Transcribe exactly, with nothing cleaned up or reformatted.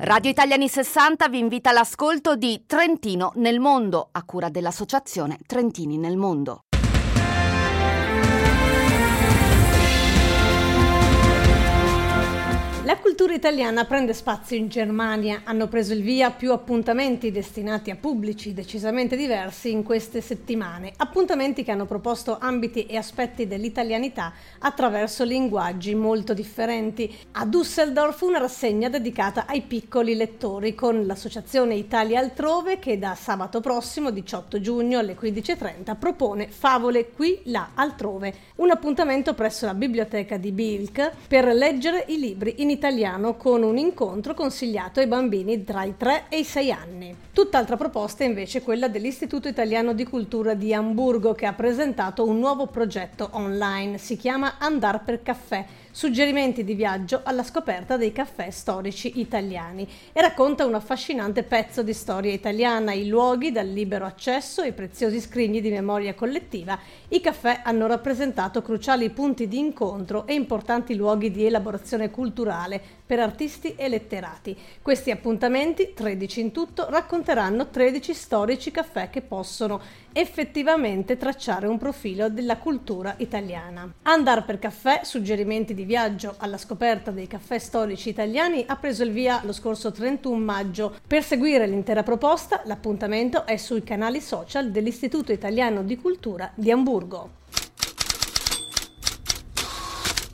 Radio Italia anni sessanta vi invita all'ascolto di Trentino nel mondo, a cura dell'associazione Trentini nel mondo. La cultura italiana prende spazio in Germania. Hanno preso il via più appuntamenti destinati a pubblici decisamente diversi in queste settimane. Appuntamenti che hanno proposto ambiti e aspetti dell'italianità attraverso linguaggi molto differenti. A Düsseldorf una rassegna dedicata ai piccoli lettori con l'associazione Italia Altrove che da sabato prossimo, diciotto giugno alle quindici e trenta, propone Favole qui, là, altrove. Un appuntamento presso la biblioteca di Bilk per leggere i libri in italiano con un incontro consigliato ai bambini tra i tre e i sei anni. Tutt'altra proposta è invece quella dell'Istituto Italiano di Cultura di Amburgo che ha presentato un nuovo progetto online, si chiama Andar per Caffè, suggerimenti di viaggio alla scoperta dei caffè storici italiani e racconta un affascinante pezzo di storia italiana, i luoghi dal libero accesso ai preziosi scrigni di memoria collettiva. I caffè hanno rappresentato cruciali punti di incontro e importanti luoghi di elaborazione culturale per artisti e letterati. Questi appuntamenti, tredici in tutto, racconteranno tredici storici caffè che possono effettivamente tracciare un profilo della cultura italiana. Andar per Caffè, suggerimenti di viaggio alla scoperta dei caffè storici italiani, ha preso il via lo scorso trentuno maggio. Per seguire l'intera proposta, l'appuntamento è sui canali social dell'Istituto Italiano di Cultura di Amburgo.